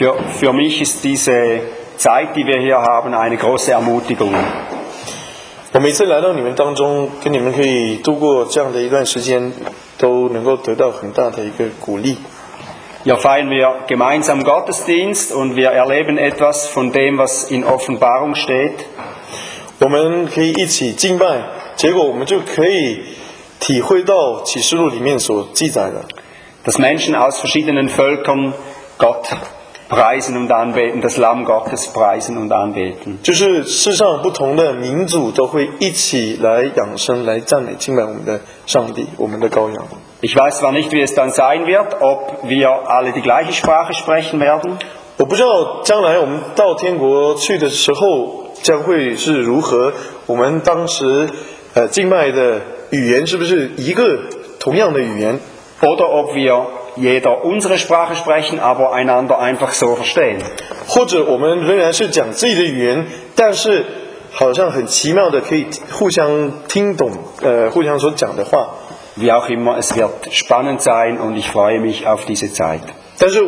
Für mich ist diese Zeit, die wir hier haben, eine große Ermutigung. 我每次来到你们当中，跟你们可以度过这样的一段时间，都能够得到很大的一个鼓励。 Hier feiern wir gemeinsam Gottesdienst und wir erleben etwas von dem, was in Offenbarung steht. 我们可以一起敬拜，结果我们就可以体会到启示录里面所记载的， Dass Menschen aus verschiedenen Völkern Gott preisen und anbeten, das Lamm Gottes preisen und anbeten. 就是世上不同的民族都会一起来养生，来赞美敬拜我们的上帝，我们的羔羊。 Ich weiß zwar nicht, wie es dann sein wird, ob wir alle die gleiche Sprache sprechen werden. 我不知道将来我们到天国去的时候将会是如何，我们当时敬拜的语言是不是一个同样的语言？ Oder ob wir jeder unsere Sprache sprechen, aber einander einfach so verstehen. 或者我们仍然是讲自己的语言，但是好像很奇妙的可以互相听懂，互相所讲的话。 Wie auch immer, es wird spannend sein und ich freue mich auf diese Zeit. 但是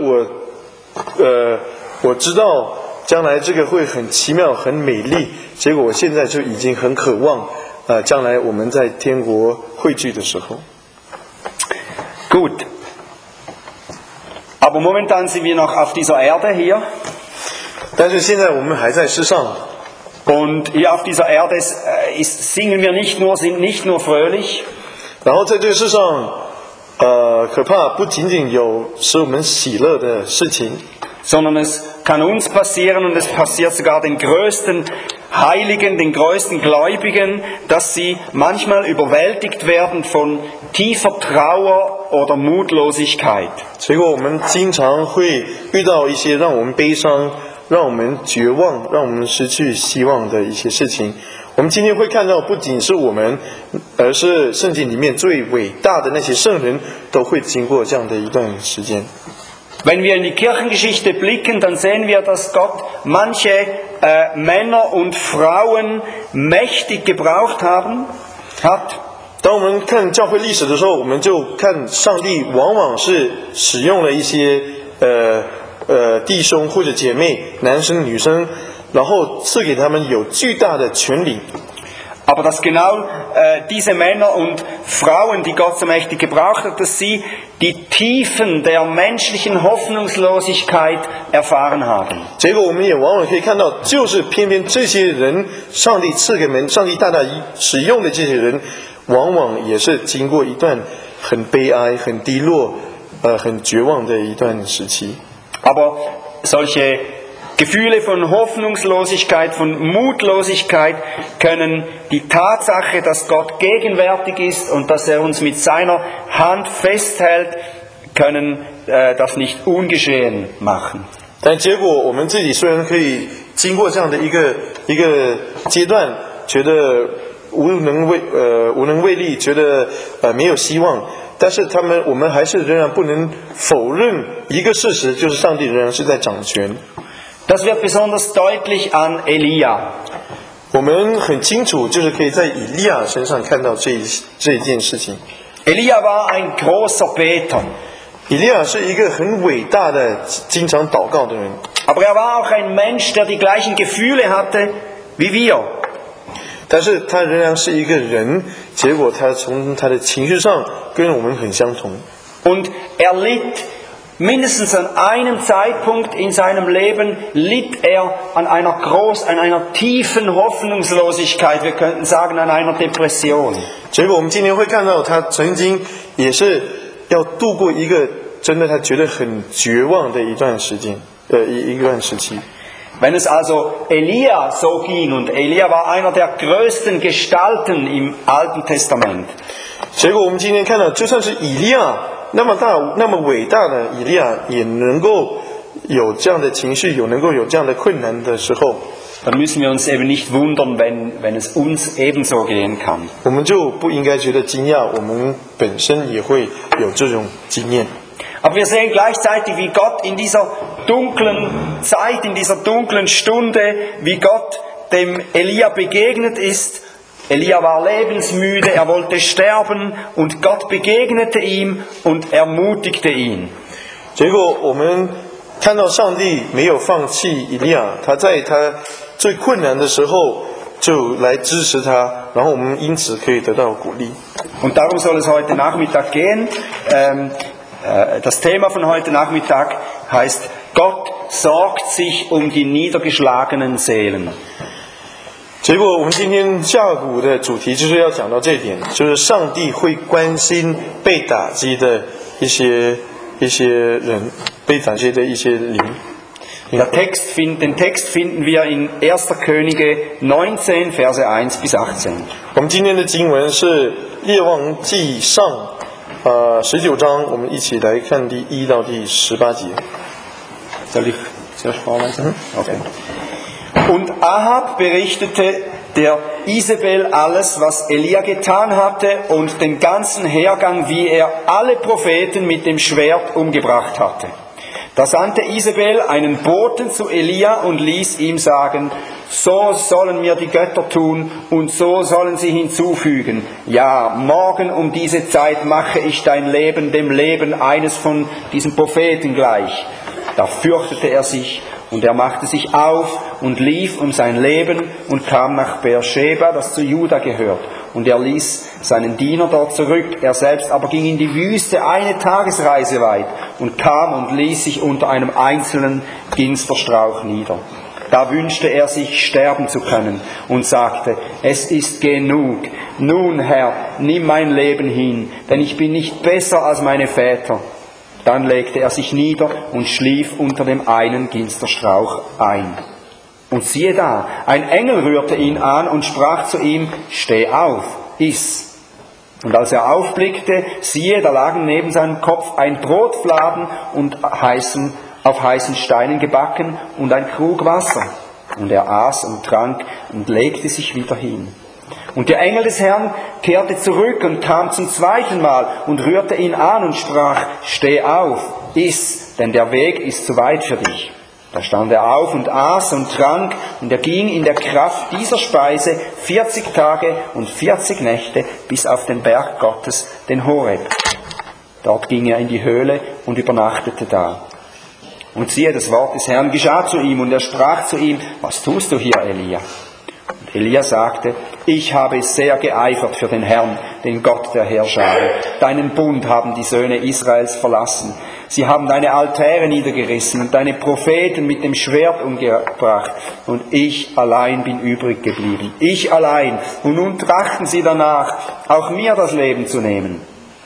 我知道将来这个会很奇妙、很美丽。结果我现在就已经很渴望，将来我们在天国汇聚的时候。 Gut. Aber momentan sind wir noch auf dieser Erde hier. 但是现在我们还在世上。 Und hier auf dieser Erde singen wir sind nicht nur fröhlich. 然后在这个世上，可怕不仅仅有使我们喜乐的事情， sondern es kann uns passieren und es passiert sogar den größten Heiligen, den größten Gläubigen, dass sie manchmal überwältigt werden von tiefer Trauer oder Mutlosigkeit. 结果我们经常会遇到一些让我们悲伤、让我们绝望、让我们失去希望的一些事情。 我们今天会看到，不仅是我们，而是圣经里面最伟大的那些圣人都会经过这样的一段时间。 Wenn wir in die Kirchengeschichte blicken, dann sehen wir, dass Gott manche Männer und Frauen mächtig gebraucht hat. 当我们看教会历史的时候，我们就看上帝往往是使用了一些弟兄或者姐妹，男生女生。 然后赐给他们有巨大的权利。 Aber dass genau diese Männer und Frauen, die Gott so mächtig gebraucht hat, dass sie die Tiefen der menschlichen Hoffnungslosigkeit erfahren haben. 结果我们也往往可以看到，就是偏偏这些人，上帝赐给们，上帝大大使用的这些人，往往也是经过一段很悲哀、很低落、很绝望的一段时期。 Aber solche Gefühle von Hoffnungslosigkeit, von Mutlosigkeit können die Tatsache, dass Gott gegenwärtig ist und dass er uns mit seiner Hand festhält, können das nicht ungeschehen machen. 但结果我们自己虽然可以经过这样的一个阶段，觉得无能为力，觉得没有希望，但是我们还是仍然不能否认一个事实，就是上帝仍然是在掌权。 Das wird besonders deutlich an Elia. 我们很清楚，就是可以在以利亚身上看到这一件事情。 Elia war ein großer Beter. 以利亚是一个很伟大的、经常祷告的人。 Aber er war auch ein Mensch, der die gleichen Gefühle hatte wie wir. 但是他仍然是一个人，结果他从他的情绪上跟我们很相同。 Und er litt. Mindestens an einem Zeitpunkt in seinem Leben litt er an einer tiefen Hoffnungslosigkeit, wir könnten sagen an einer Depression. 结果我们今天会看到，他曾经也是要度过一个真的他觉得很绝望的一段时间，一段时期。 Wenn es also Elia so ging, und Elia war einer der größten Gestalten im Alten Testament. 结果我们今天看到，就算是以利亚。 那么大、那么伟大的以利亚也能够有这样的情绪，能够有这样的困难的时候， dann müssen wir uns eben nicht wundern, wenn es uns ebenso gehen kann. 我们就不应该觉得惊讶，我们本身也会有这种经验。 Aber wir sehen gleichzeitig, wie Gott in dieser dunklen Zeit, in dieser dunklen Stunde, wie Gott dem Elia begegnet ist. Elia war lebensmüde, er wollte sterben und Gott begegnete ihm und ermutigte ihn. 结果我们看到上帝没有放弃以利亚，他在他最困难的时候就来支持他，然后我们因此可以得到鼓励。 Und darum soll es heute Nachmittag gehen. Das Thema von heute Nachmittag heißt, Gott sorgt sich um die niedergeschlagenen Seelen. 结果我们今天下午的主题就是要讲到这一点，就是上帝会关心被打击的一些人，被打击的一些灵。 Den Text finden wir in 1. Könige 19, Verse 1 bis 18. 我们今天的经文是列王纪上19章，我们一起来看第1到第18节。 Soll ich zuerst vorlesen? Okay. Und Ahab berichtete der Isabel alles, was Elia getan hatte und den ganzen Hergang, wie er alle Propheten mit dem Schwert umgebracht hatte. Da sandte Isabel einen Boten zu Elia und ließ ihm sagen, so sollen mir die Götter tun und so sollen sie hinzufügen. Ja, morgen um diese Zeit mache ich dein Leben dem Leben eines von diesen Propheten gleich. Da fürchtete er sich und er machte sich auf und lief um sein Leben und kam nach Beersheba, das zu Juda gehört. Und er ließ seinen Diener dort zurück. Er selbst aber ging in die Wüste 1 Tagesreise weit und kam und ließ sich unter einem einzelnen Ginsterstrauch nieder. Da wünschte er sich, sterben zu können und sagte, es ist genug. Nun, Herr, nimm mein Leben hin, denn ich bin nicht besser als meine Väter. Dann legte er sich nieder und schlief unter dem einen Ginsterstrauch ein. Und siehe da, ein Engel rührte ihn an und sprach zu ihm, steh auf, iss. Und als er aufblickte, siehe, da lagen neben seinem Kopf ein Brotfladen und auf heißen Steinen gebacken und ein Krug Wasser. Und er aß und trank und legte sich wieder hin. Und der Engel des Herrn kehrte zurück und kam zum zweiten Mal und rührte ihn an und sprach, steh auf, iss, denn der Weg ist zu weit für dich. Da stand er auf und aß und trank, und er ging in der Kraft dieser Speise 40 Tage und 40 Nächte bis auf den Berg Gottes, den Horeb. Dort ging er in die Höhle und übernachtete da. Und siehe, das Wort des Herrn geschah zu ihm, und er sprach zu ihm, was tust du hier, Elia? Und Elia sagte, ich habe sehr geeifert für den Herrn, den Gott der Heerscharen. Deinen Bund haben die Söhne Israels verlassen. Sie haben deine Altäre niedergerissen und deine Propheten mit dem Schwert umgebracht. Und ich allein bin übrig geblieben. Ich allein. Und nun trachten sie danach, auch mir das Leben zu nehmen.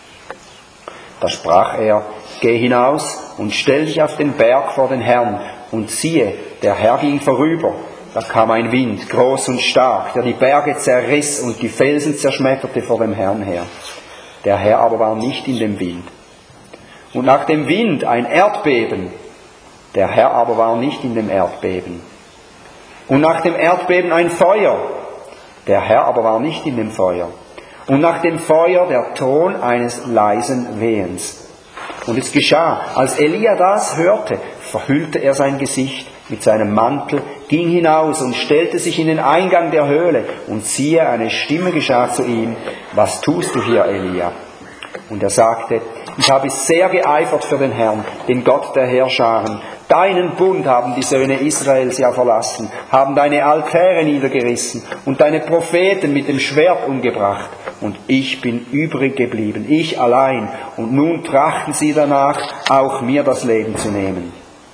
Da sprach er, geh hinaus und stell dich auf den Berg vor den Herrn. Und siehe, der Herr ging vorüber. Da kam ein Wind, groß und stark, der die Berge zerriss und die Felsen zerschmetterte vor dem Herrn her. Der Herr aber war nicht in dem Wind. Und nach dem Wind ein Erdbeben, der Herr aber war nicht in dem Erdbeben. Und nach dem Erdbeben ein Feuer, der Herr aber war nicht in dem Feuer. Und nach dem Feuer der Ton eines leisen Wehens. Und es geschah, als Elia das hörte, verhüllte er sein Gesicht mit seinem Mantel, ging hinaus und stellte sich in den Eingang der Höhle. Und siehe, eine Stimme geschah zu ihm, was tust du hier, Elia? Und er sagte, ich habe sehr geeifert für den Herrn, den Gott der Heerscharen. Deinen Bund haben die Söhne Israels ja verlassen, haben deine Altäre niedergerissen und deine Propheten mit dem Schwert umgebracht. Und ich bin übrig geblieben, ich allein. Und nun trachten sie danach, auch mir das Leben zu nehmen.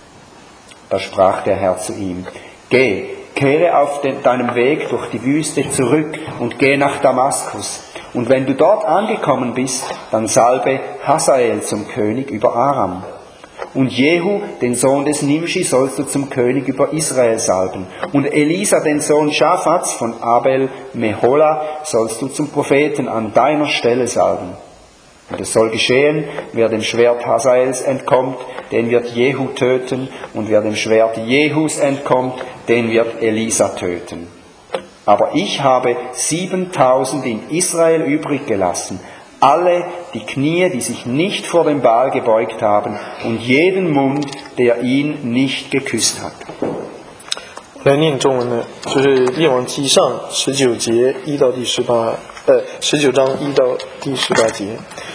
Da sprach der Herr zu ihm, geh, kehre auf deinem Weg durch die Wüste zurück und geh nach Damaskus. Und wenn du dort angekommen bist, dann salbe Hazael zum König über Aram. Und Jehu, den Sohn des Nimshi, sollst du zum König über Israel salben. Und Elisa, den Sohn Schaphats von Abel Mehola, sollst du zum Propheten an deiner Stelle salben. Und es soll geschehen, wer dem Schwert Hazaels entkommt, den wird Jehu töten, und wer dem Schwert Jehus entkommt, den wird Elisa töten. Aber ich habe 7000 in Israel übrig gelassen, alle die Knie, die sich nicht vor dem Baal gebeugt haben, und jeden Mund, der ihn nicht geküsst hat. 来念中文的，就是列王纪上19章1到第18节。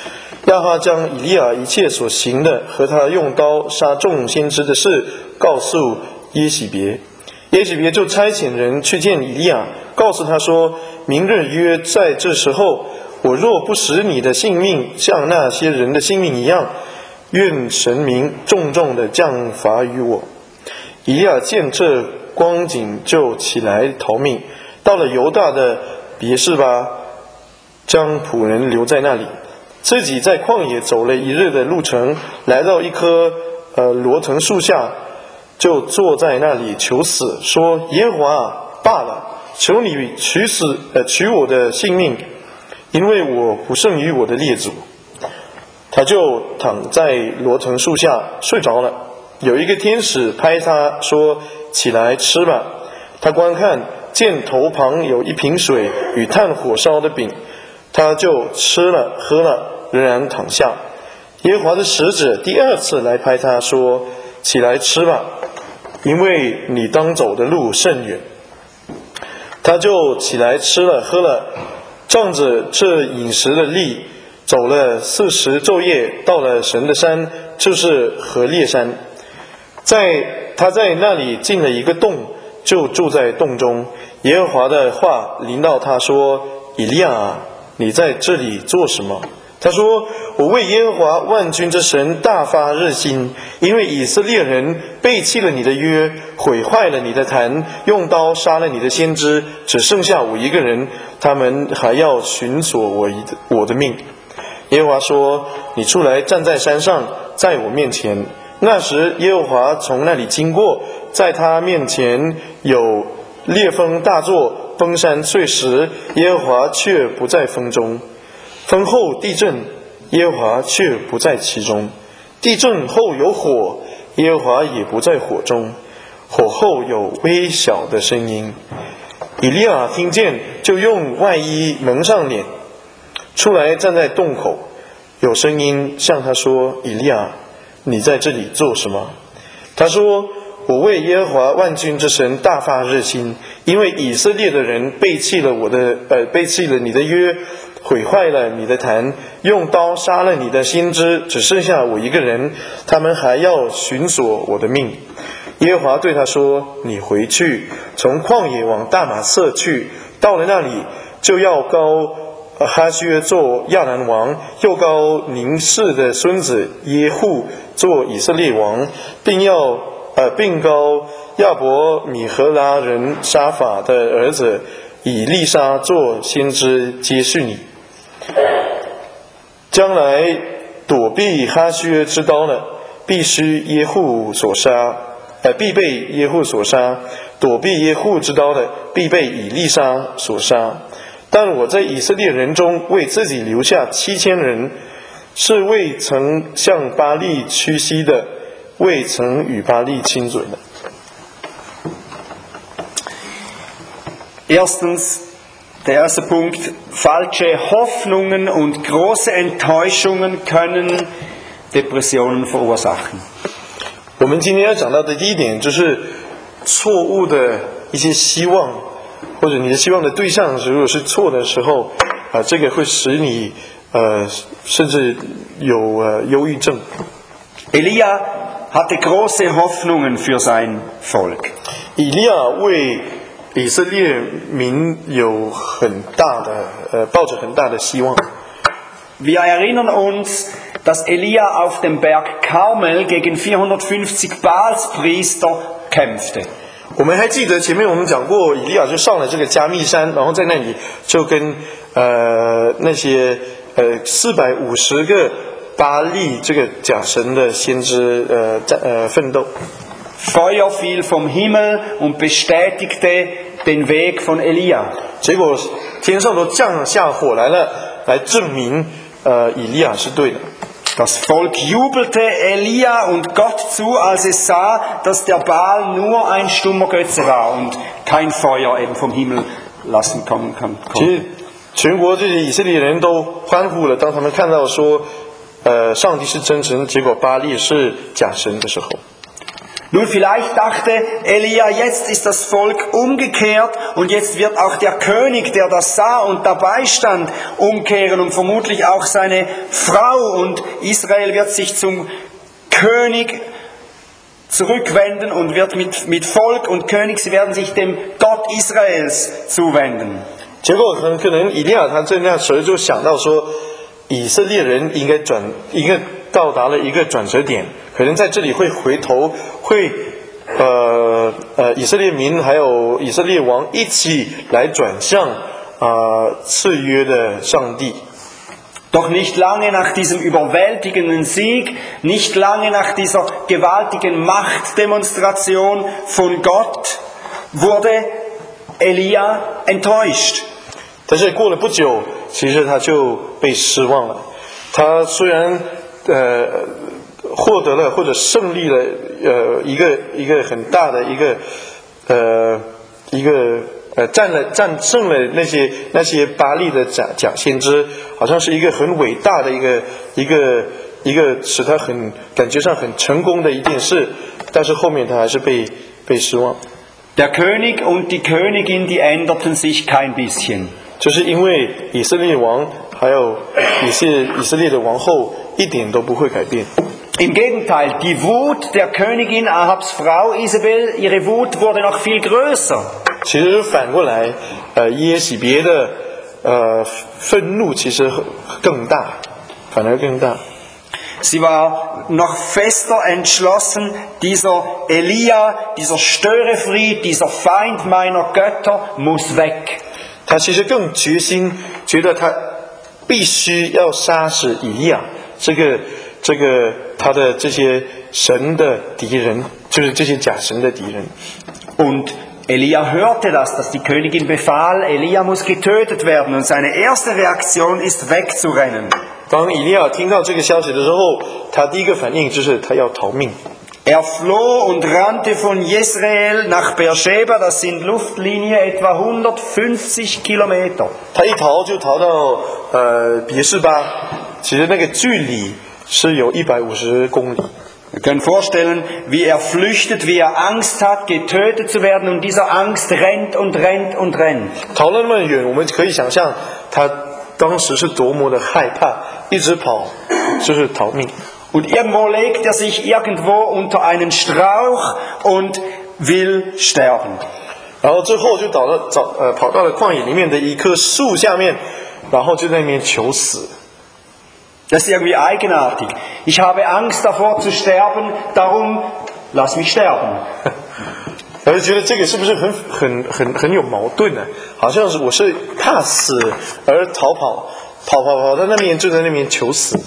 亚哈将以利亚一切所行的和他用刀杀众先知的事告诉耶洗别，耶洗别就差遣人去见以利亚，告诉他说：明日约在这时候，我若不使你的性命像那些人的性命一样，愿神明重重的降罚于我。以利亚见这光景，就起来逃命，到了犹大的别是巴，将仆人留在那里，自己在旷野走了一日的路程，来到一棵罗藤树下，就坐在那里求死，说：耶和华罢了，求你取我的性命，因为我不胜于我的列祖。他就躺在罗藤树下睡着了。有一个天使拍他说：起来吃吧。他观看，见头旁有一瓶水与炭火烧的饼，他就吃了喝了，仍然躺下。耶和华的使者第二次来拍他说：起来吃吧，因为你当走的路甚远。他就起来吃了喝了，仗着这饮食的力，走了40昼夜，到了神的山，就是何烈山。他在那里进了一个洞，就住在洞中。耶和华的话临到他说：以利亚啊，你在这里做什么？他说：我为耶和华万军之神大发热心，因为以色列人背弃了你的约，毁坏了你的坛，用刀杀了你的先知，只剩下我一个人，他们还要寻索我的命。耶和华说：你出来站在山上，在我面前。那时耶和华从那里经过，在他面前有烈风大作，崩山碎石，耶和华却不在风中。风后地震，耶和华却不在其中。地震后有火，耶和华也不在火中。火后有微小的声音。以利亚听见，就用外衣蒙上脸，出来站在洞口。有声音向他说：以利亚，你在这里做什么？他说：我为耶和华万军之神大发热心，因为以色列的人背弃了你的约，毁坏了你的坛，用刀杀了你的先知，只剩下我一个人，他们还要寻索我的命。耶和华对他说：你回去，从旷野往大马色去，到了那里，就要膏哈薛做亚兰王，又膏宁氏的孙子耶户做以色列王，并膏亚伯米和拉人沙法的儿子以利沙做先知接续你。将来躲避哈薛之刀呢，必被耶户所杀；躲避耶户之刀的，必被以利沙所杀。但我在以色列人中为自己留下7000人，是未曾向巴力屈膝的，未曾与巴力亲嘴的。 Der erste Punkt: Falsche Hoffnungen und große Enttäuschungen können Depressionen verursachen. 我们今天要讲到的第一点就是错误的一些希望，或者你的希望的对象如果是错的时候，这个会使你甚至有忧郁症。 Elia hatte große Hoffnungen für sein Volk. 以利亚为以色列民有很大的抱着很大的希望。 Wir erinnern uns, dass Elia auf dem Berg Karmel gegen 450 Baalspriester kämpfte. 我们还记得前面我们讲过，以利亚就上了这个加密山，然后在那里就跟那些450个巴力这个假神的先知奋斗。 Feuer fiel vom Himmel und bestätigte den Weg von Elia. 结果天上都降下火来了，来证明以利亚是对的。 Das Volk jubelte Elia und Gott zu, als es sah, dass der Baal nur ein stummer Götze war und kein Feuer eben vom Himmel lassen kommen kann. 其实全国这些以色列人都欢呼了，当他们看到说上帝是真神，结果巴力是假神的时候。 Nun, vielleicht dachte Elia, jetzt ist das Volk umgekehrt und jetzt wird auch der König, der das sah und dabei stand, umkehren und vermutlich auch seine Frau, und Israel wird sich zum König zurückwenden und wird mit Volk und König, sie werden sich dem Gott Israels zuwenden. 结果可能以利亚他在那时候就想到说，以色列人应该到达了一个转折点，可能在这里会回头，会以色列民还有以色列王一起来转向赐约的上帝。 Doch nicht lange nach diesem überwältigenden Sieg, nicht lange nach dieser gewaltigen Machtdemonstration von Gott, wurde Elia enttäuscht. 但是过了不久，其实他就被失望了。他虽然获得了或者胜利了一个很大的战胜了那些巴力的假先知，好像是一个很伟大的一个使他感觉上很成功的一件事，但是后面他还是被失望。 Der König und die Königin, die änderten sich kein bisschen. 就是因为以色列王还有以色列的王后一点都不会改变。 Im Gegenteil, die Wut der Königin Ahabs Frau Isabel, ihre Wut wurde noch viel größer. 其实反过来，耶洗别的愤怒其实更大，反而更大。 Sie war noch fester entschlossen, dieser Elia, dieser Störefried, dieser Feind meiner Götter muss weg. 他其实更决心，觉得他必须要杀死以利亚，这个他的这些神的敌人，就是这些假神的敌人。 Und Elia hörte das, dass die Königin befahl, Elia muss getötet werden, und seine erste Reaktion ist wegzurennen. 当以利亚听到这个消息的时候，他第一个反应就是他要逃命。 Er floh und rannte von Jezreel nach Beersheba, das sind Luftlinie etwa 150 Kilometer. 他一逃就逃到别是巴，其实那个距离是有150公里。 Wir können vorstellen, wie er flüchtet, wie er Angst hat, getötet zu werden, und dieser Angst rennt und rennt und rennt. 逃了那么远，我们可以想象他当时是多么的害怕，一直跑，就是逃命。 Und irgendwo legt er sich irgendwo unter einen Strauch und will sterben. 然后最后就跑到了旷野里面的一棵树下面，然后就在那边求死。 Das ist irgendwie eigenartig. Ich habe Angst davor zu sterben, darum lass mich sterben. 我就觉得这个是不是很有矛盾呢？好像是我是怕死而逃跑到那边，就在那边求死。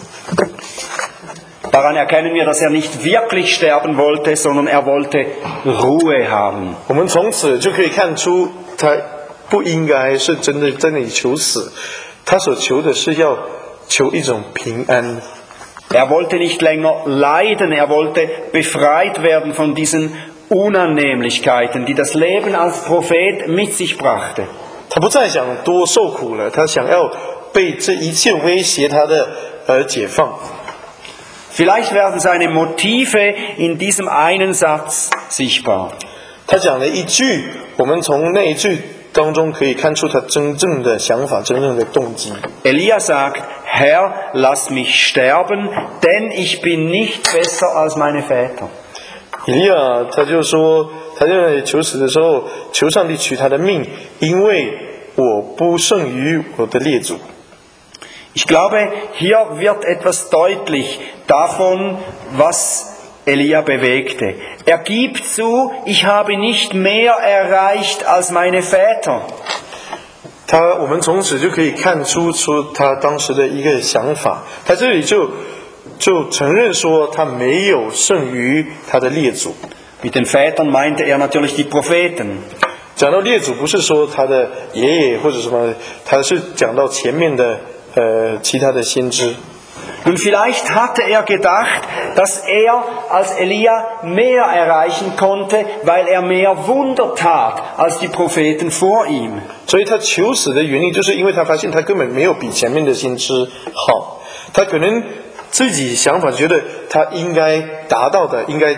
Daran erkennen wir, dass er nicht wirklich sterben wollte, sondern er wollte Ruhe haben. 我们从此就可以看出，他不应该是真的在那里求死，他所求的是要求一种平安。 Er wollte nicht länger leiden, er wollte befreit werden von diesen Unannehmlichkeiten, die das Leben als Prophet mit sich brachte. 他不再想多受苦了，他想要被这一切威胁他的而解放。 Vielleicht werden seine Motive in diesem einen Satz sichtbar. 他讲了一句，我们从那一句当中可以看出他真正的想法，真正的动机。 Elia sagt, Herr, lass mich sterben, denn ich bin nicht besser als meine Väter. 以利亚他就说，他在求死的时候，求上帝取他的命，因为我不胜于我的列祖。 Ich glaube, hier wird etwas deutlich davon, was Elia bewegte. Er gibt zu, ich habe nicht mehr erreicht als meine Väter. 我们从此就可以看出他当时的一个想法。他这里就承认说，他没有胜于他的列祖。 Mit den Vätern meinte er natürlich die Propheten. 讲到列祖，不是说他的爷爷或者什么，他是讲到前面的其他的先知。 Und vielleicht hatte er gedacht, dass er als Elia mehr erreichen konnte, weil er mehr Wunder tat als die Propheten vor ihm. 所以他求死的原因，就是因为他发现他根本没有比前面的先知好。他可能自己想法觉得他应该达到的，应该的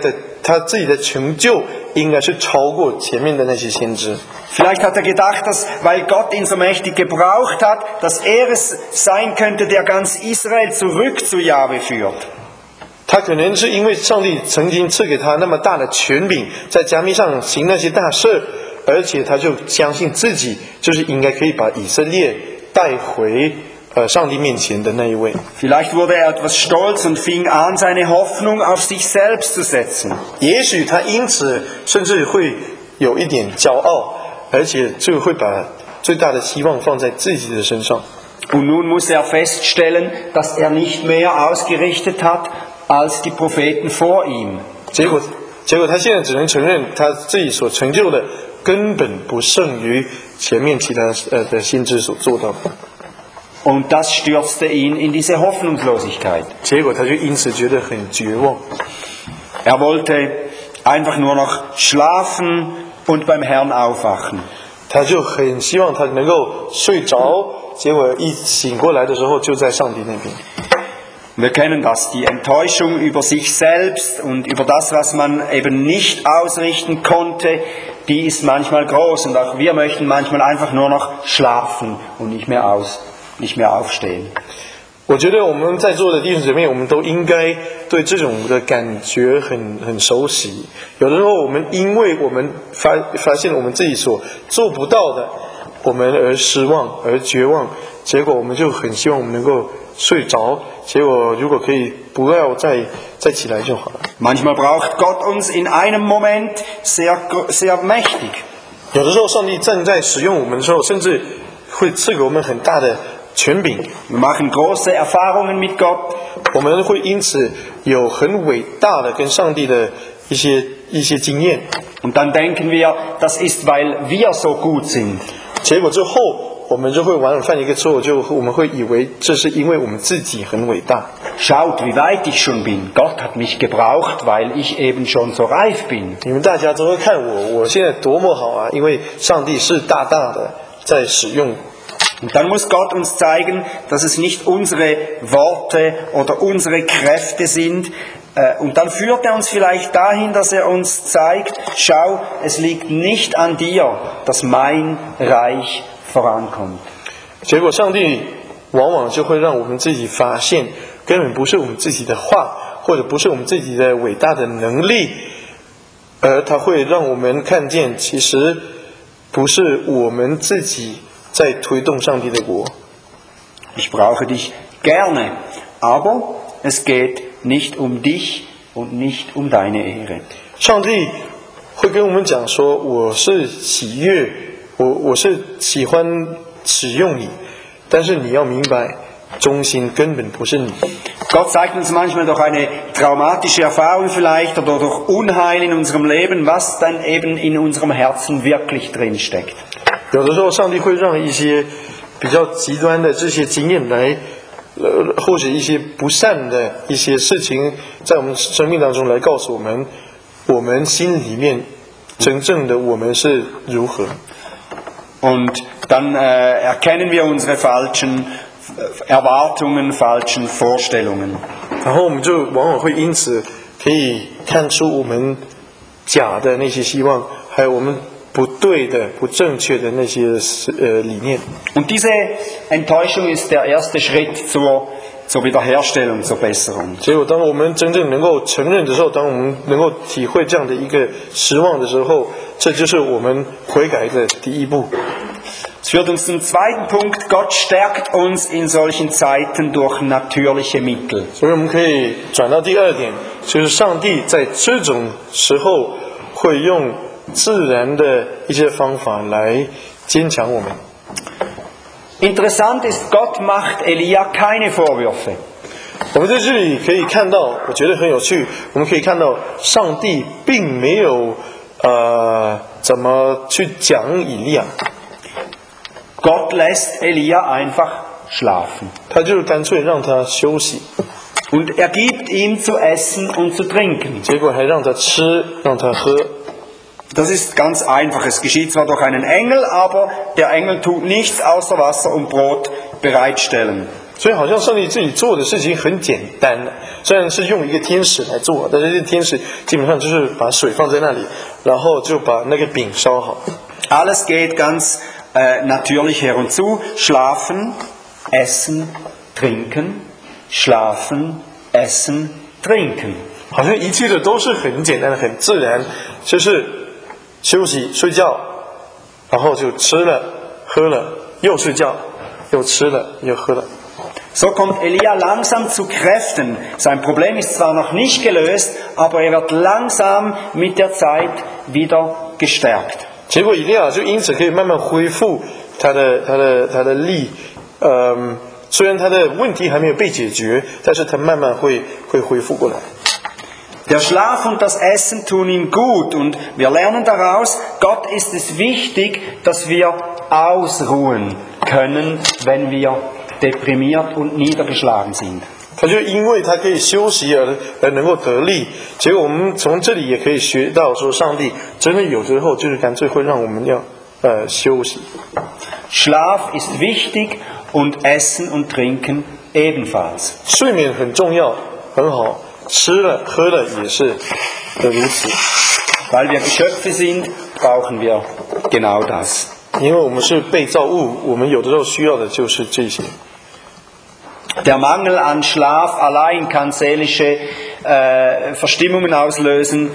他自己的成就应该是超过前面的那些先知。 Vielleicht hat gedacht, dass, weil Gott ihn so mächtig gebraucht hat, dass es sein könnte, der ganz Israel zurück zu Jahwe führt. 他可能是因为上帝曾经赐给他那么大的权柄，在加密上行那些大事，而且他就相信自己就是应该可以把以色列带回上帝面前的那一位。 Vielleicht wurde etwas stolz und fing an, seine Hoffnung auf sich selbst zu setzen. 也许他因此甚至会有一点骄傲，而且就会把最大的希望放在自己的身上。 Und nun muss feststellen, dass nicht mehr ausgerichtet hat als die Propheten vor ihm. 结果他现在只能承认他自己所成就的根本不胜于前面其他的先知所做到的。 Und das stürzte ihn in diese Hoffnungslosigkeit. 结果他就因此觉得很绝望。 wollte einfach nur noch schlafen und beim Herrn aufwachen. 他就很希望他能够睡着，结果一醒过来的时候就在上帝那边。 Wir kennen das, die Enttäuschung über sich selbst und über das, was man eben nicht ausrichten konnte, die ist manchmal groß und auch wir möchten manchmal einfach nur noch schlafen und nicht mehr aufstehen. 我觉得我们在座的弟兄姊妹，我们都应该对这种的感觉很熟悉。有的时候我们因为我们发现我们自己所做不到的，我们而失望而绝望，结果我们就很希望我们能够睡着，结果如果可以不要再起来就好了。 Manchmal braucht Gott uns in einem Moment sehr mächtig. 有的时候上帝正在使用我们的时候，甚至会赐给我们很大的权柄。 Wir machen große Erfahrungen mit Gott. 我们会因此有很伟大的跟上帝的一些经验。 Und dann denken wir, das ist, weil wir so gut sind. 结果之后我们就会往往犯一个错误，我们会以为这是因为我们自己很伟大。 Schaut, wie weit ich schon bin. Gott hat mich gebraucht, weil ich eben schon so reif bin. 你们大家都会看我现在多么好啊！因为上帝是大大的在使用。 Und dann muss Gott uns zeigen, dass es nicht unsere Worte oder unsere Kräfte sind. Und dann führt uns vielleicht dahin, dass uns zeigt, schau, es liegt nicht an dir, dass mein Reich vorankommt. 结果上帝往往就会让我们自己发现，根本不是我们自己的话，或者不是我们自己的伟大的能力，而他会让我们看见，其实不是我们自己在推动上帝的国。 Ich brauche dich gerne, aber es geht nicht um dich und nicht um deine Ehre. 上帝会跟我们讲说，我是喜悦，我是喜欢使用你，但是你要明白，中心根本不是你。 Gott zeigt uns manchmal durch eine traumatische Erfahrung vielleicht oder durch Unheil in unserem Leben, was dann eben in unserem Herzen wirklich drin steckt. 有的时候，上帝会让一些比较极端的这些经验来，或者一些不善的一些事情，在我们生命当中来告诉我们，我们心里面真正的我们是如何。 Und dann erkennen wir unsere falschen Erwartungen, falschen Vorstellungen. 然后我们就往往会因此可以看出我们假的那些希望，还有我们不对的、不正确的那些理念。 Und diese Enttäuschung ist der erste Schritt zur Wiederherstellung, zur Besserung. 结果当我们真正能够承认的时候，当我们能够体会这样的一个失望的时候，这就是我们悔改的第一步。 Es führt uns zum zweiten Punkt. Gott stärkt uns in solchen Zeiten durch natürliche Mittel. 所以我们可以转到第二点，就是上帝在这种时候会用自然的一些方法来坚强我们。 Interessant ist, Gott macht Elia keine Vorwürfe. 我们在这里可以看到，我觉得很有趣，我们可以看到上帝并没有怎么去讲以利亚。 Gott lässt Elia einfach schlafen. 他就是干脆让他休息。 Und gibt ihm zu essen und zu trinken. 结果还让他吃，让他喝。 Das ist ganz einfach. Es geschieht zwar durch einen Engel, aber der Engel tut nichts außer Wasser und Brot bereitstellen. 所以好像上帝自己做的事情很简单，虽然是用一个天使来做，但是这天使基本上就是把水放在那里，然后就把那个饼烧好。 Alles geht ganz natürlich her und zu. Schlafen, essen, trinken. Schlafen, essen, trinken. 好像一切的都是很简单的、很自然，就是休息、睡觉，然后就吃了、喝了，又睡觉，又吃了，又喝了。 So kommt Elia langsam zu Kräften. Sein Problem ist zwar noch nicht gelöst, aber er wird langsam mit der Zeit wieder gestärkt. 结果以利亚就因此可以慢慢恢复他的力，虽然他的问题还没有被解决，但是他慢慢会恢复过来。 Der Schlaf und das Essen tun ihm gut und wir lernen daraus, Gott ist es wichtig, dass wir ausruhen können, wenn wir deprimiert und niedergeschlagen sind. 他就因为他可以休息而能够得力，结果我们从这里也可以学到说，上帝真的有时候就是干脆会让我们要休息。 Schlaf ist wichtig und Essen und Trinken ebenfalls. 睡眠很重要，很好，吃了喝了也是如此。 Weil wir Geschöpfe sind, brauchen wir genau das. 因为我们是被造物，我们有的时候需要的就是这些。 Der Mangel an Schlaf allein kann seelische Verstimmungen auslösen.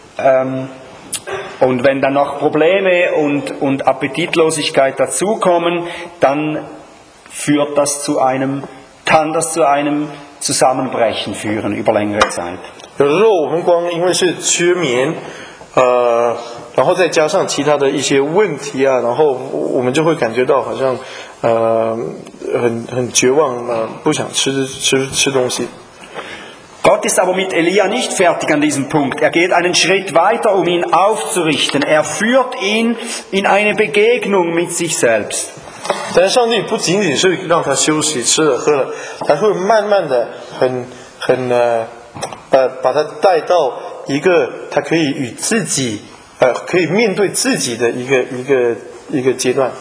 Und wenn dann noch Probleme und Appetitlosigkeit dazukommen, dann kann das zu einem Zusammenbrechen führen über längere Zeit. 有的时候我们光因为是缺眠，然后再加上其他的一些问题啊，然后我们就会感觉到好像很绝望，不想吃东西。 Gott ist aber mit Elia nicht fertig an diesem Punkt. Er geht einen Schritt weiter, um ihn aufzurichten. Er führt ihn in eine Begegnung mit sich selbst. 但是上帝不仅仅是让他休息、吃了喝了，他会慢慢的把他带到一个他可以与自己可以面对自己的一个阶段。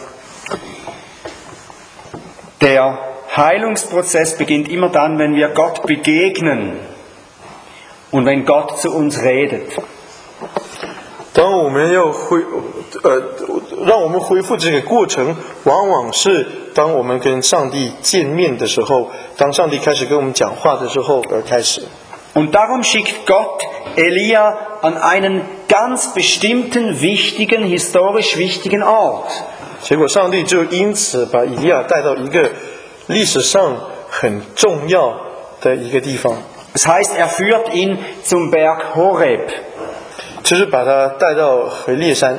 Der Heilungsprozess beginnt immer dann, wenn wir Gott begegnen und wenn Gott zu uns redet. 当我们要让我们恢复这个过程，往往是当我们跟上帝见面的时候，当上帝开始跟我们讲话的时候而开始。 Und darum schickt Gott Elia an einen ganz bestimmten, wichtigen, historisch wichtigen Ort. 结果上帝就因此把以利亚带到一个历史上很重要的一个地方。 Das heißt, er führt ihn zum Berg Horeb. 就是把他带到何烈山。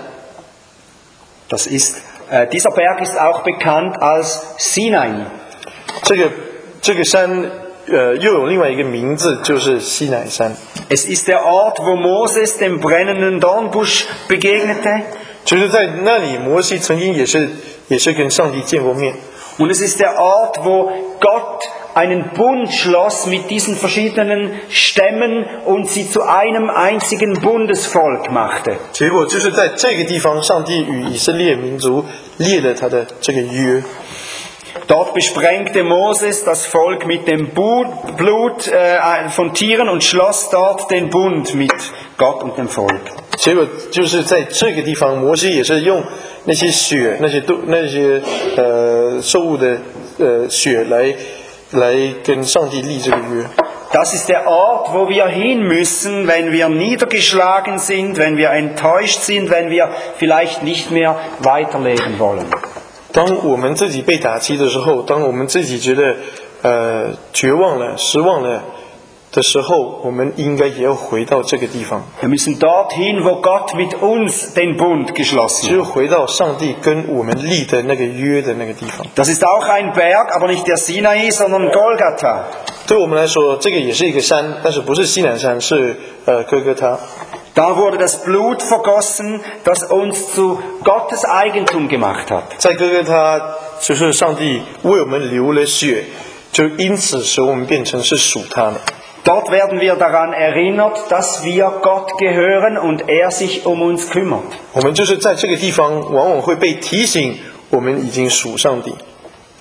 Dieser Berg ist auch bekannt als Sinai. 这个山又有另外一个名字，就是西乃山。 Es ist der Ort, wo Moses dem brennenden Dornbusch begegnete. 就是在那里，摩西曾经也是跟上帝见过面。 Und es ist der Ort, wo Gott einen Bund schloss mit diesen verschiedenen Stämmen und sie zu einem einzigen Bundesvolk machte. 结果就是在这个地方，上帝与以色列民族立了他的这个约。 Dort besprengte Moses das Volk mit dem Blut von Tieren und schloss dort den Bund mit Gott und dem Volk. 结果就是在这个地方，摩西也是用那些血、那些兽物的血来跟上帝立这个约。 Das ist der Ort, wo wir hin müssen, wenn wir niedergeschlagen sind, wenn wir enttäuscht sind, wenn wir vielleicht nicht mehr weiterleben wollen. 当我们自己被打击的时候，当我们自己觉得绝望了、失望了的时候，我们应该也要回到这个地方。 Wir müssen dorthin, wo Gott mit uns den Bund geschlossen hat. 就回到上帝跟我们立的那个约的那个地方。 Das ist auch ein Berg, aber nicht der Sinai, sondern Golgatha. 对我们来说，这个也是一个山，但是不是西南山，是哥哥他。 Da wurde das Blut vergossen, das uns zu Gottes Eigentum gemacht hat. 在哥哥他，就是上帝为我们流了血，就因此使我们变成是属他的。 Dort werden wir daran erinnert, dass wir Gott gehören und er sich um uns kümmert. 我们就是在这个地方，往往会被提醒，我们已经属上帝。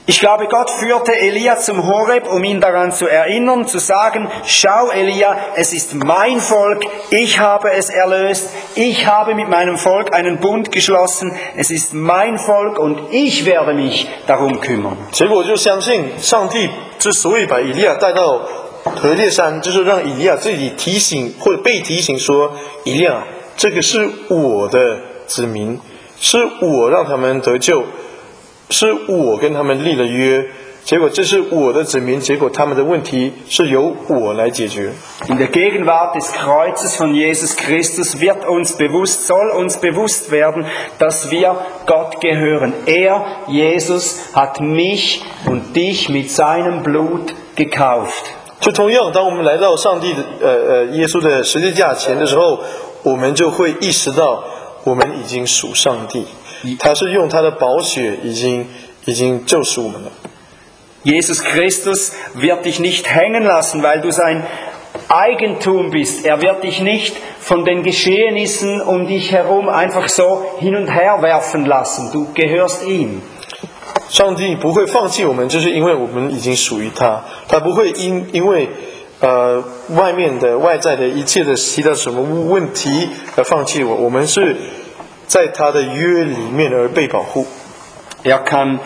Ich glaube, Gott führte Elia zum Horeb, um ihn daran zu erinnern, zu sagen, schau Elia, es ist mein Volk, ich habe es erlöst, ich habe mit meinem Volk einen Bund geschlossen, es ist mein Volk und ich werde mich darum kümmern. 结果就相信上帝之所以把以利亚带到何烈山，就是让以利亚自己提醒或者被提醒说，以利亚，这个是我的子民，是我让他们得救，是我跟他们立了约，结果这是我的子民，结果他们的问题是由我来解决。 In der Gegenwart des Kreuzes von Jesus Christus soll uns bewusst werden, dass wir Gott gehören. Er, Jesus, hat mich und dich mit seinem Blut gekauft. 就同样，当我们来到上帝的耶稣的十字架前的时候，我们就会意识到，我们已经属上帝，他是用他的宝血已经救赎我们了。 Jesus Christus wird dich nicht hängen lassen, weil du sein Eigentum bist. Er wird dich nicht von den Geschehnissen um dich herum einfach so hin und her werfen lassen. Du gehörst ihm. 上帝不会放弃我们，就是因为我们已经属于他。他不会因为外面的外在的一切的其他什么问题而放弃我。我们是在他的约里面而被保护。 Er kann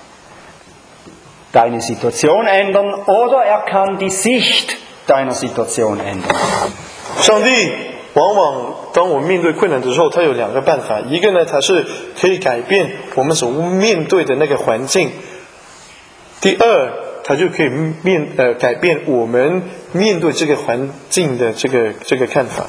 deine Situation ändern oder er kann die Sicht deiner Situation ändern. 上帝往往当我们面对困难的时候，他有两个办法，一个呢，他是可以改变我们所面对的那个环境；第二，他就可以改变我们面对这个环境的这个看法。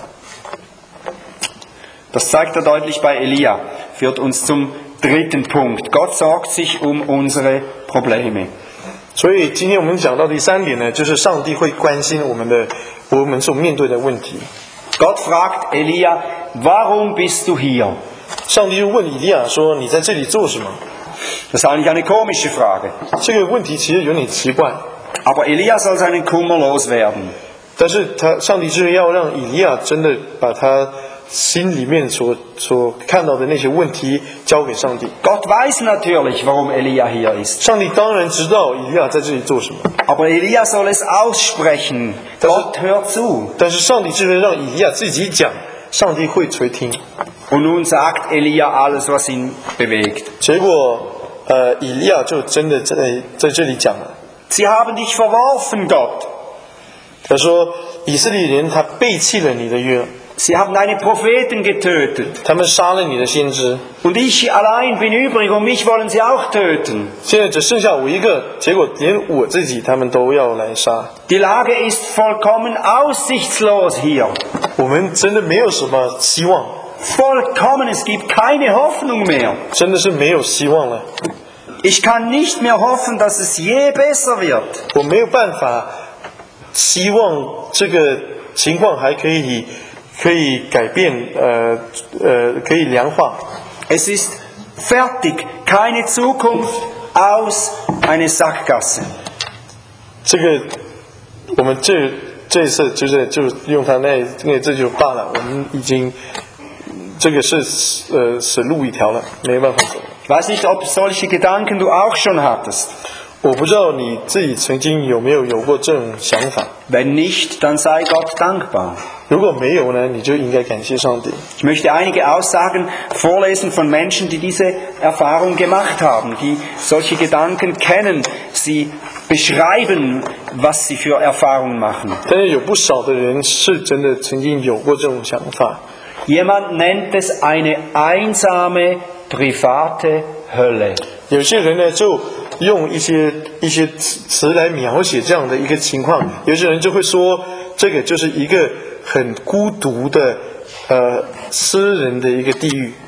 Das zeigt er deutlich bei Elia, führt uns zum dritten Punkt. Gott sorgt sich um unsere Probleme. 所以今天我们讲到第三点呢，就是上帝会关心我们所面对的问题。 Gott fragt Elia, warum bist du hier? 上帝就问以利亚说：“你在这里做什么？” Das ist eigentlich eine komische Frage. 这个问题其实有点奇怪， Aber Elia soll seinen Kummer loswerden. 但是上帝就是要让以利亚真的把他心里面所看到的那些问题交给上帝。 Gott weiß natürlich, warum Elia hier ist. 上帝当然知道以利亚在这里做什么， Aber Elia soll es aussprechen. Gott hört zu. 但是上帝就是让以利亚自己讲，上帝会垂听。 Und nun sagt Elia alles, was ihn bewegt. 结果以利亚就真的在这里讲了， Sie haben dich verworfen, Gott. 他说以色列人他背弃了你的约， Sie haben deine Propheten getötet. 他们杀了你的先知， Und ich allein bin übrig und mich wollen sie auch töten. 现在只剩下我一个，结果连我自己他们都要来杀。 Die Lage ist vollkommen aussichtslos hier. 我们真的没有什么希望， Vollkommen, es gibt keine Hoffnung mehr. 真的是没有希望了。 Ich kann nicht mehr hoffen, dass es je besser wird. 我没有办法希望这个情况还可以改变，可以良化。 Es ist fertig, keine Zukunft, aus, eine Sackgasse. 这个我们这一次就用他这就罢了，我们已经这个是死路一条了，没办法走。 Ich weiß nicht, ob solche Gedanken du auch schon hattest. 我不知道你自己曾经有没有过这种想法。 Wenn nicht, dann sei Gott dankbar. 如果没有呢，你就应该感谢上帝。 Ich möchte einige Aussagen vorlesen von Menschen, die diese Erfahrung gemacht haben, die solche Gedanken kennen. Sie beschreiben, was sie für Erfahrungen machen. 但是有不少的人是真的曾经有过这种想法。 Jemand nennt es eine einsame, private Hölle. 有些人呢就用一些词来描写这样的一个情况，有些人就会说，这个就是一个很孤独的私人的一个地狱。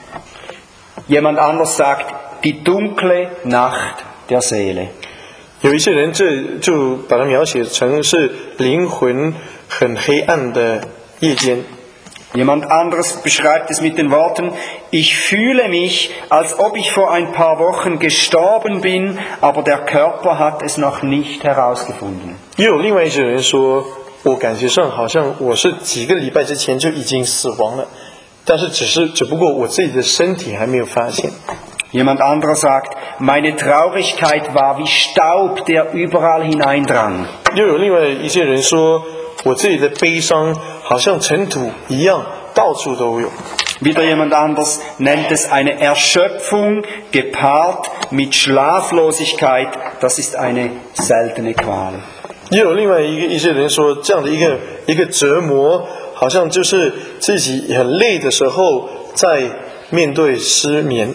Jemand anders sagt, die dunkle Nacht der Seele. 有一些人就把它描写成是灵魂很黑暗的夜间。 Jemand anderes beschreibt es mit den Worten, ich fühle mich, als ob ich vor ein paar Wochen gestorben bin, aber der Körper hat es noch nicht herausgefunden. 又有另外一些人说，我感觉上好像我是几个礼拜之前就已经死亡了，但是只不过我自己的身体还没有发现。 Jemand anderer sagt, meine Traurigkeit war wie Staub, der überall hineindrang. 又有另外一些人说，我自己的悲伤好像尘土一样，到处都有。 Wieder jemand anders nennt es eine Erschöpfung gepaart mit Schlaflosigkeit. Das ist eine seltene Qual. 也有另外一些人说，这样的一个折磨，好像就是自己很累的时候，在面对失眠。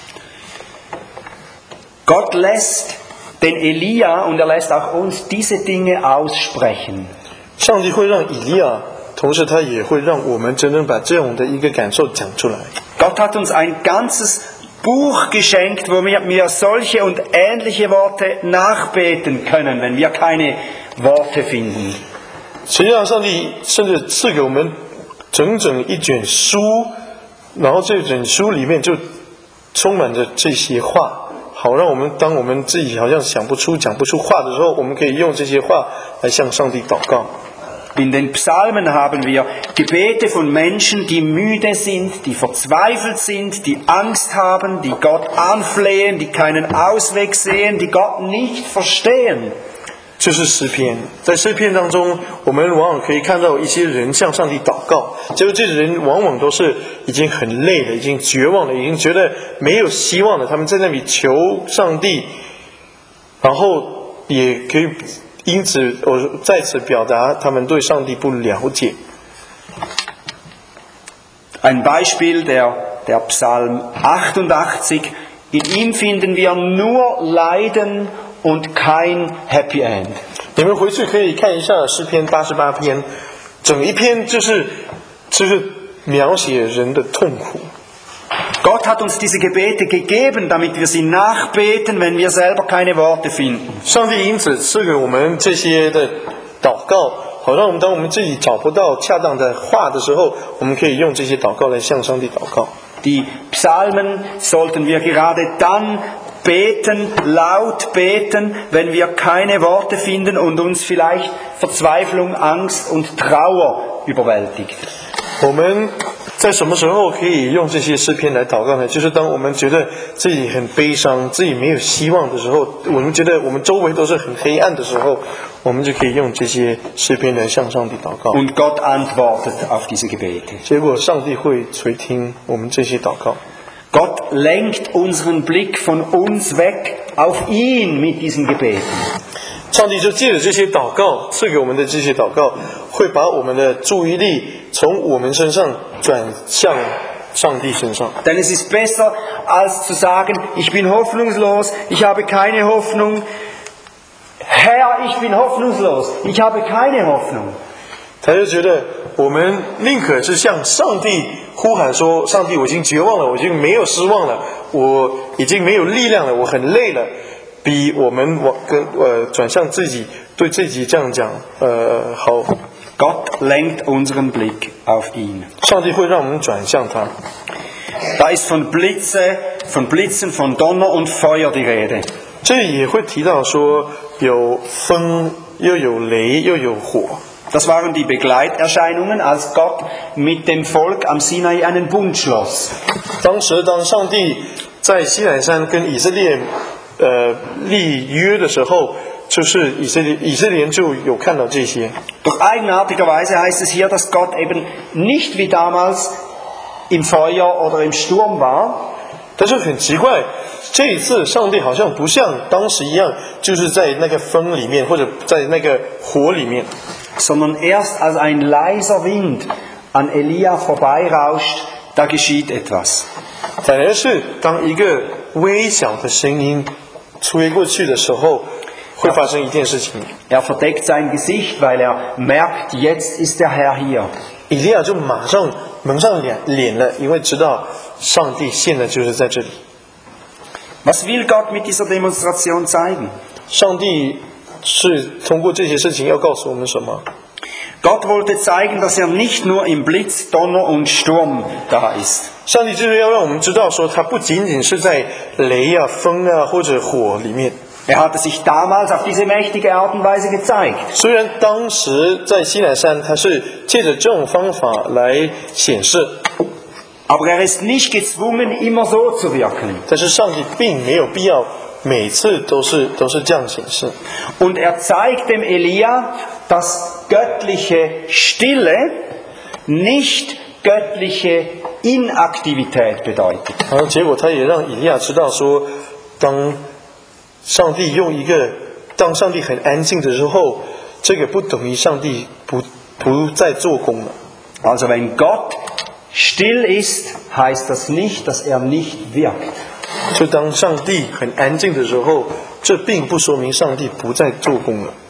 Gott lässt den Elia und er lässt auch uns diese Dinge aussprechen. 上帝会让以利亚，同时他也会让我们真正把这样的一个感受讲出来。 Gott hat uns ein ganzes Buch geschenkt, wo wir solche und ähnliche Worte nachbeten können, wenn wir keine Worte finden. 实际上，上帝甚至赐给我们整整一卷书，然后这卷书里面就充满着这些话，好让我们当我们自己好像讲不出话的时候，我们可以用这些话来向上帝祷告。 In den Psalmen haben wir Gebete von Menschen, die müde sind, die verzweifelt sind, die Angst haben, die Gott anflehen, die keinen Ausweg sehen, die Gott nicht verstehen. 这是诗篇，在诗篇当中，我们往往可以看到一些人向上帝祷告，结果这些人往往都是已经很累了，已经绝望了，已经觉得没有希望了。他们在那里求上帝，然后也可以因此我在此表达他们对上帝不了解。 Ein Beispiel der Psalm 88. In ihm finden wir nur Leiden und kein Happy End. 你们回去可以看一下诗篇88篇，整一篇就是描写人的痛苦。 Gott hat uns diese Gebete gegeben, damit wir sie nachbeten, wenn wir selber keine Worte finden. 上帝因此赐给我们这些的祷告，好让我们当我们自己找不到恰当的话的时候，我们可以用这些祷告来向上帝祷告。 Die Psalmen sollten wir gerade dann beten, laut beten, wenn wir keine Worte finden und uns vielleicht Verzweiflung, Angst und Trauer überwältigt. 我们在什么时候可以用这些诗篇来祷告呢？就是当我们觉得自己很悲伤，自己没有希望的时候，我们觉得我们周围都是很黑暗的时候，我们就可以用这些诗篇来向上帝祷告。 Und Gott antwortet auf diese Gebete. 结果上帝会垂听我们这些祷告。 Gott lenkt unseren Blick von uns weg auf ihn mit diesen Gebeten. 上帝就借着这些祷告，赐给我们的这些祷告，会把我们的注意力从我们身上转向上帝身上。 Denn es ist besser, als zu sagen, ich bin hoffnungslos, ich habe keine Hoffnung. Herr, ich bin hoffnungslos, ich habe keine Hoffnung. 他就觉得我们宁可是向上帝呼喊说：“上帝，我已经绝望了，我已经没有希望了，我已经没有力量了，我很累了。”比我们转向自己，对自己这样讲，好。 Gott lenkt unseren Blick auf ihn. 上帝会让我们转向他。 Da ist von Blitzen, von Donner und Feuer die Rede. 这里也会提到说，有风，又有雷，又有火。 Das waren die Begleiterscheinungen, als Gott mit dem Volk am Sinai einen Bund schloss. 当时，当上帝在西乃山跟以色列立约的时候，就是以色列人就有看到这些。 Doch eigenartigerweise heißt es hier, dass Gott eben nicht wie damals im Feuer oder im Sturm war. 但是很奇怪，这一次上帝好像不像当时一样，就是在那个风里面或者在那个火里面， sondern erst als ein leiser Wind an Elia vorbeirauscht, da geschieht etwas. 反而是当一个微小的声音吹过去的时候，会发生一件事情。 Er verdeckt sein Gesicht, weil er merkt, jetzt ist der Herr hier. 以利亚就马上蒙上脸了，因为知道上帝现在就是在这里。 Was will Gott mit dieser Demonstration zeigen? 上帝是通过这些事情要告诉我们什么？ Gott wollte zeigen, dass er nicht nur im Blitz, Donner und Sturm da ist. 上帝就是要让我们知道，说他不仅仅是在雷啊、风啊或者火里面。 Er hatte sich damals auf diese mächtige Art und Weise gezeigt. 虽然当时在西乃山，他是借着这种方法来显示， Aber er ist nicht gezwungen, immer so zu wirken. 但是上帝并没有必要每次都是这样显示。 Und er zeigt dem Elia, dass göttliche Stille nicht göttliche Inaktivität bedeutet. 然后结果他也让以利亚知道说，当上帝很安静的时候，这个不等于上帝不再做工了。 Also wenn Gott still ist, heißt das nicht, dass er nicht wirkt. 就当上帝很安静的时候，这并不说明上帝不再做工了。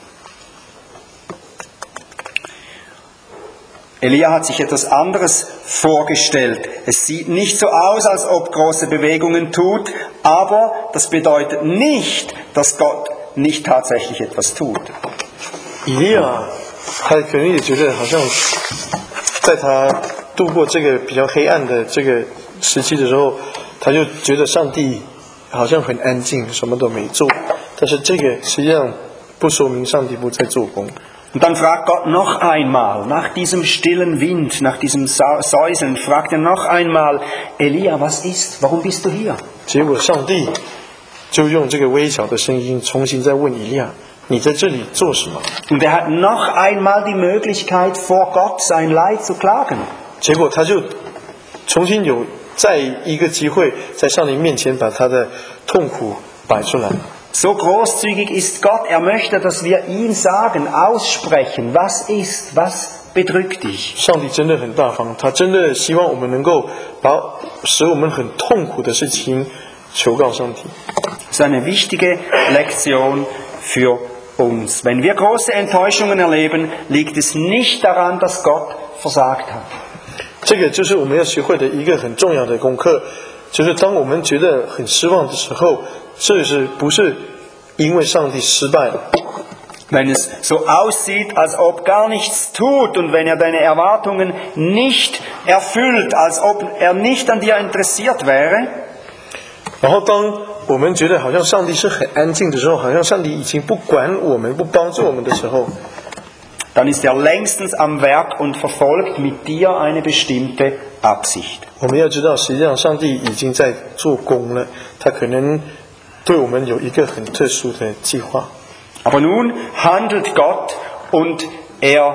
Elia hat sich etwas anderes vorgestellt. Es sieht nicht so aus, als ob große Bewegungen tut, aber das bedeutet nicht, dass Gott nicht tatsächlich etwas tut. 以利亚他可能也觉得好像在他度过这个比较黑暗的这个时期的时候，他就觉得上帝好像很安静，什么都没做。但是这个实际上不说明上帝不再做工。 Und dann fragt Gott noch einmal, nach diesem stillen Wind, nach diesem Säuseln, fragt er noch einmal, Elia, was ist? Warum bist du hier? 结果上帝就用这个微小的声音重新再问以利亚：“你在这里做什么？” Und er hat noch einmal die Möglichkeit, vor Gott sein Leid zu klagen. 结果他就重新有再一个机会，在上帝面前把他的痛苦摆出来。 So großzügig ist Gott, er möchte, dass wir ihm sagen, aussprechen, was ist, was bedrückt dich. 上帝真的很大方，他真的希望我们能够把使我们很痛苦的事情求告上帝。 Das ist eine wichtige Lektion für uns. Wenn wir große Enttäuschungen erleben, liegt es nicht daran, dass Gott versagt hat. 这个就是我们要学会的一个很重要的功课，就是当我们觉得很失望的时候，这是不是因为上帝失败了？ Wenn es so aussieht, als ob gar nichts tut und wenn er deine Erwartungen nicht erfüllt, als ob er nicht an dir interessiert wäre, 然后当我们觉得好像上帝是很安静的时候，好像上帝已经不管我们、不帮助我们的时候， dann ist er längstens am Werk und verfolgt mit dir eine bestimmte Absicht. 我们要知道，实际上上帝已经在做工了，他可能对我们有一个很特殊的计划。 Aber nun handelt Gott und er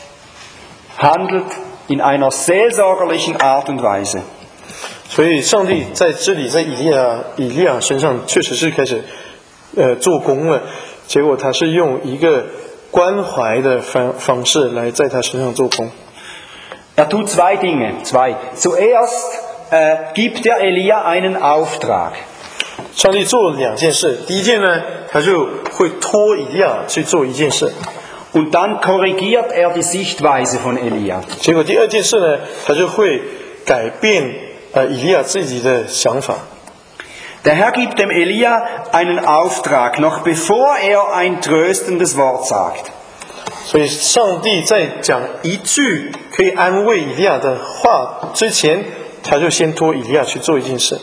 handelt in einer seelsorgerlichen Art und Weise. 所以上帝在这里，在以利亚身上确实是开始做工了，结果他是用一个关怀的方式来在他身上做工。 Er tut zwei Dinge. Zuerst gibt er Elia einen Auftrag. 上帝做了两件事，第一件呢，他就会托以利亚去做一件事， Und dann korrigiert er die Sichtweise von Elia. 结果第二件事呢，他就会改变以利亚自己的想法。 Der Herr gibt dem Elia einen Auftrag, noch bevor er ein tröstendes Wort sagt. 所以上帝在讲一句可以安慰以利亚的话之前，他就先托以利亚去做一件事。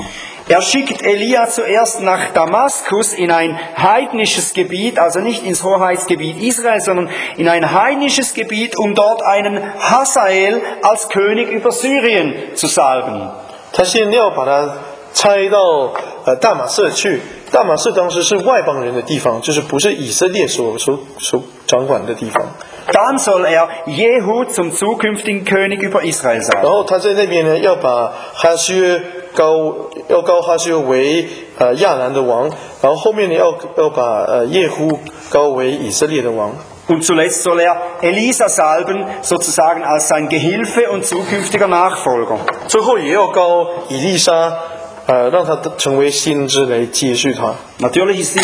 Er schickt Elia zuerst nach Damaskus in ein heidnisches Gebiet, also nicht ins Hoheitsgebiet Israel, sondern in ein heidnisches Gebiet, um dort einen Hazael als König über Syrien zu salben. 他先要把他差到大马色去。大马色当时是外邦人的地方，就是不是以色列所掌管的地方。 Dann soll er Jehu zum zukünftigen König über Israel 然 salben. 后他在那边呢，要把哈西约高哈西约为亚兰的王，然后后面呢要把耶户高为以色列的王。 Und zuletzt soll er Elisa salben, sozusagen als sein Gehilfe und zukünftiger Nachfolger. 最后也要高以利沙，让他成为先知来接续他。 Natürlich ist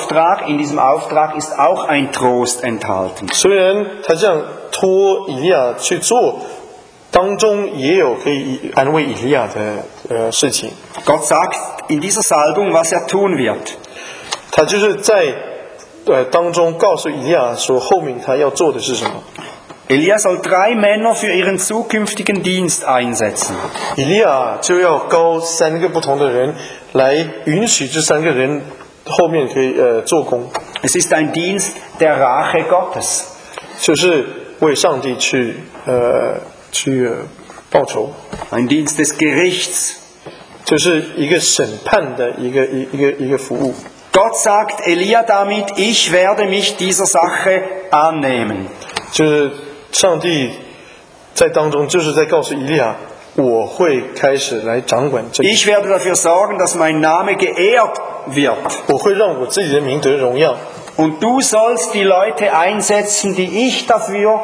in diesem Auftrag ist auch ein Trost enthalten. 虽然他这样托以利亚去做，当中也有可以安慰以利亚的事情。 Gott sagt in dieser Salbung, was er tun wird. 他就是在当中告诉以利亚说，后面他要做的是什么。 Elia soll 3 Männer für ihren zukünftigen Dienst einsetzen. 以利亚就要高3个不同的人，来允许这3个人后面可以做工， Es ist ein Dienst der Rache Gottes. 就是为上帝去报仇， ein Dienst des Gerichts. 就是一个审判的一个服务。 Gott sagt Elia damit, ich werde mich dieser Sache annehmen. 就是上帝在当中，就是在告诉以利亚，我会开始来掌管这一 Ich 切， werde dafür sorgen, dass mein Name geehrt wird. 我会让我自己的名得荣耀。 Und du sollst die Leute einsetzen, die ich dafür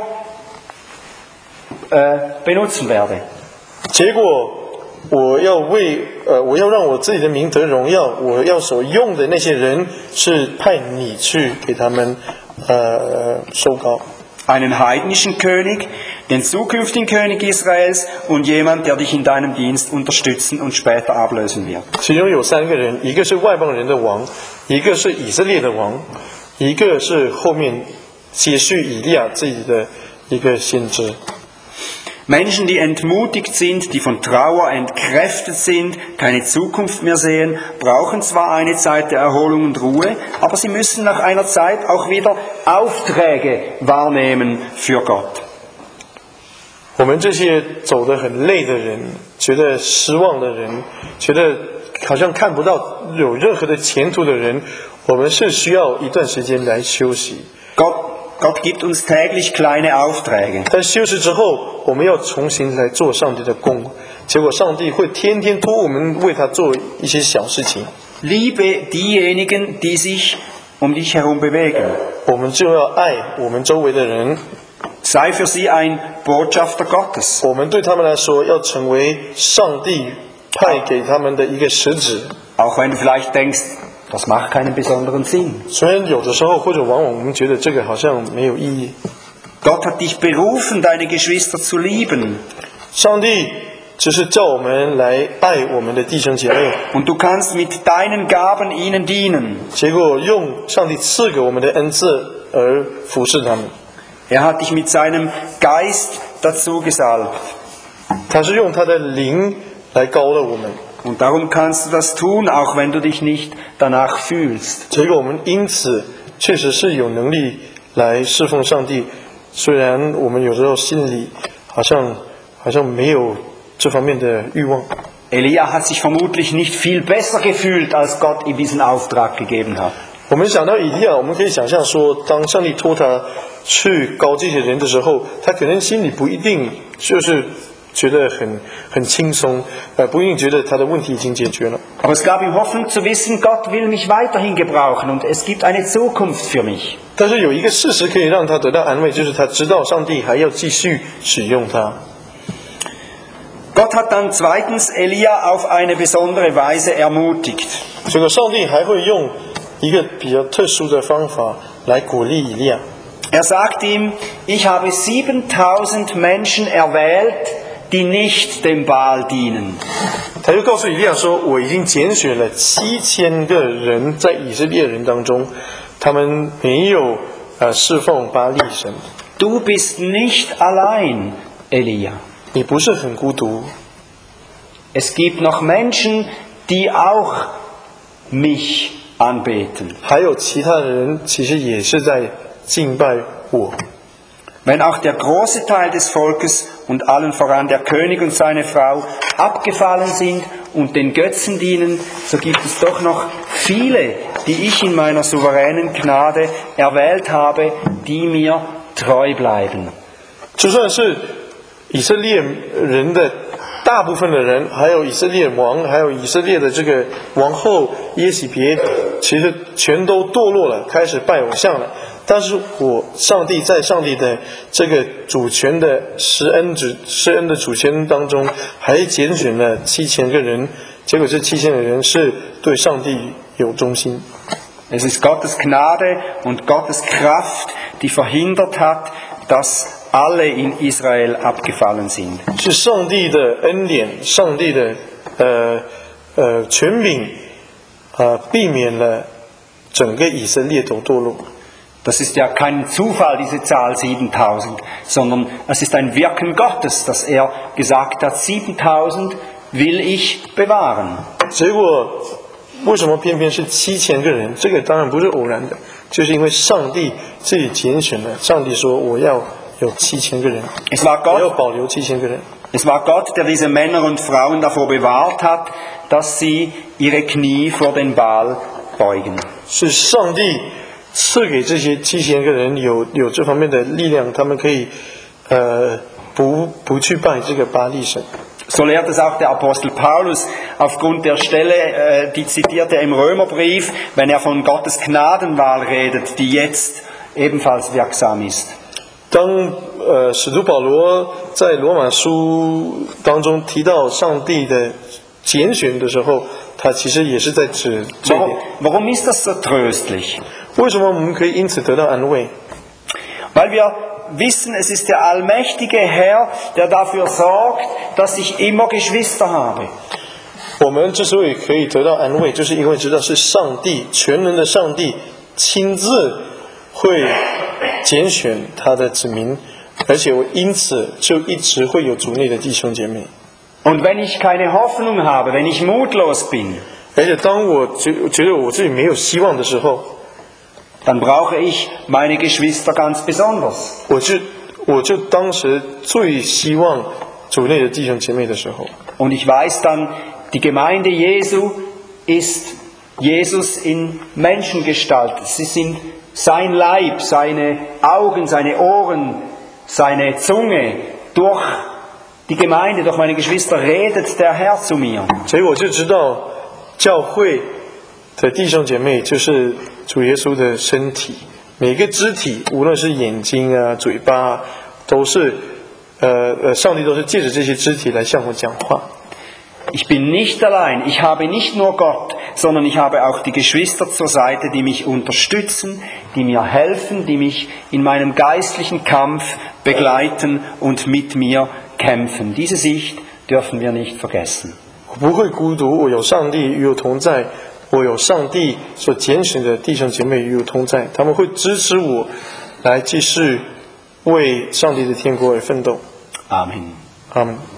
benutzen werde. 结果我要让我自己的名得荣耀，我要所用的那些人是派你去给他们收高。 Einen heidnischen König, den zukünftigen König Israels und jemand, der dich in deinem Dienst unterstützen und später ablösen wird. 其中有3个人，一个是外邦人的王，一个是以色列的王，一个是后面接续以利亚自己的一个先知。 Menschen, die entmutigt sind, die von Trauer entkräftet sind, keine Zukunft mehr sehen, brauchen zwar eine Zeit der Erholung und Ruhe, aber sie müssen nach einer Zeit auch wieder Aufträge wahrnehmen für Gott. 我们这些走得很累的人，觉得失望的人，觉得好像看不到有任何的前途的人，我们是需要一段时间来休息。 Gott gibt uns täglich kleine Aufträge. 但休息之后，我们要重新来做上帝的工，结果上帝会天天托我们为他做一些小事情。 Liebe diejenigen, die sich um dich herum bewegen. 我们就要爱我们周围的人， Sei für sie ein Botschafter Gottes. 我们对他们来说要成为上帝派给他们的一个使者。 Auch wenn du vielleicht denkst, das macht keinen besonderen Sinn. 虽然有的时候或者往往我们觉得这个好像没有意义， Gott hat dich berufen, deine Geschwister zu lieben. 上帝只是叫我们来爱我们的弟兄姐妹， Und du kannst mit deinen Gaben ihnen dienen. 结果用上帝赐给我们的恩赐而服侍他们。 Er hat dich mit seinem Geist dazu gesalbt. 他是用他的灵来膏了我们， Und darum kannst du das tun, auch wenn du dich nicht danach fühlst. 结果我们因此确实是有能力来侍奉上帝，虽然我们有时候心里好像没有这方面的欲望。 Elia hat sich vermutlich nicht viel besser gefühlt, als Gott ihm diesen Auftrag gegeben hat. 我们想到以利亚，我们可以想象说，当上帝托他去膏这些人的时候，他可能心里不一定就是觉得很轻松，不一定觉得他的问题已经解决了。 Aber es gab ihm Hoffnung zu wissen, Gott will mich weiterhin gebrauchen und es gibt eine Zukunft für mich. 但是有一个事实可以让他得到安慰，就是他知道上帝还要继续使用他。 Gott hat dann zweitens Elia auf eine besondere Weise ermutigt. 这个上帝还会用一个比较特殊的方法来鼓励以利亚。 Er sagt ihm, ich habe 7000 Menschen erwählt, die nicht dem Baal dienen. 他就告诉以利亚说：“我已经拣选了7000个人，在以色列人当中，他们没有侍奉巴力神。 Du bist nicht allein, Elia. 你不是很孤独， Es gibt noch Menschen, die auch mich anbeten. 还有其他人其实也是在敬拜我。 Wenn auch der große Teil des Volkes und allen voran der König und seine Frau abgefallen sind und den Götzen dienen, so gibt es doch noch viele, die ich in meiner souveränen Gnade erwählt habe, die mir treu bleiben. 就算是以色列人的大部分的人，还有以色列王，还有以色列的这个王后耶洗别，其实全都堕落了，开始拜偶像了。但是上帝在上帝的这个主权的施恩的主权当中，还拣选了7000个人，结果这7000个人是对上帝有忠心。 Es ist Gottes Gnade und Gottes Kraft, die verhindert hat, dass alle in Israel abgefallen sind. 是上帝的恩典，上帝的权柄避免了整个以色列都堕落。 Das ist ja kein Zufall, diese Zahl 7000, sondern es ist ein Wirken Gottes, dass er gesagt hat, 7000 will ich bewahren. 结果为什么偏偏是7000个人？这个当然不是偶然的，就是因为上帝自己拣选了。上帝说：“我要有7000个人， Es war 我要 Gott, 保留7000个人。” Es war Gott, der diese Männer und Frauen davor bewahrt hat, dass sie ihre Knie vor den Baal beugen. 是上帝赐给这些7000个人有这方面的力量，他们可以不去拜这个巴力神。 So lehrt es auch der Apostel Paulus aufgrund der Stelle, die zitiert er im Römerbrief, wenn er von Gottes Gnadenwahl redet, die jetzt ebenfalls wirksam ist. 当使徒保罗在罗马书当中提到上帝的拣选的时候，他其实也是在指这一点。 Warum ist das so tröstlich? 为什么我们可以因此得到安慰？ Weil wir wissen, es ist der allmächtige Herr, der dafür sorgt, dass ich immer Geschwister habe. 我们之所以可以得到安慰，就是因为知道是上帝全能的上帝亲自会拣选他的子民，而且我因此就一直会有主内的弟兄姐妹。 Und wenn ich keine Hoffnung habe, wenn ich mutlos bin, 而且当我觉得我自己没有希望的时候， dann brauche ich meine Geschwister ganz besonders. 我就当时最希望主内的弟兄姐妹的时候。 Und ich weiß dann, die Gemeinde Jesu ist Jesus in Menschengestalt. Sie sind sein Leib, seine Augen, seine Ohren, seine Zunge. Durch die Gemeinde, durch meine Geschwister redet der Herr zu mir. 所以我就知道教会的弟兄姐妹就是主耶稣的身体，每个肢体，无论是眼睛啊、嘴巴啊，都是上帝都是借着这些肢体来向我讲话。 Ich bin nicht allein, ich habe nicht nur Gott, sondern ich habe auch die Geschwister zur Seite, die mich unterstützen, die mir helfen, die mich in meinem geistlichen Kampf begleiten und mit mir kämpfen. Diese Sicht dürfen wir nicht vergessen. 我不会孤独，我有上帝与我同在，我有上帝所拣选的弟兄姐妹与我同在，他们会支持我来继续为上帝的天国而奋斗。 Amen. Amen.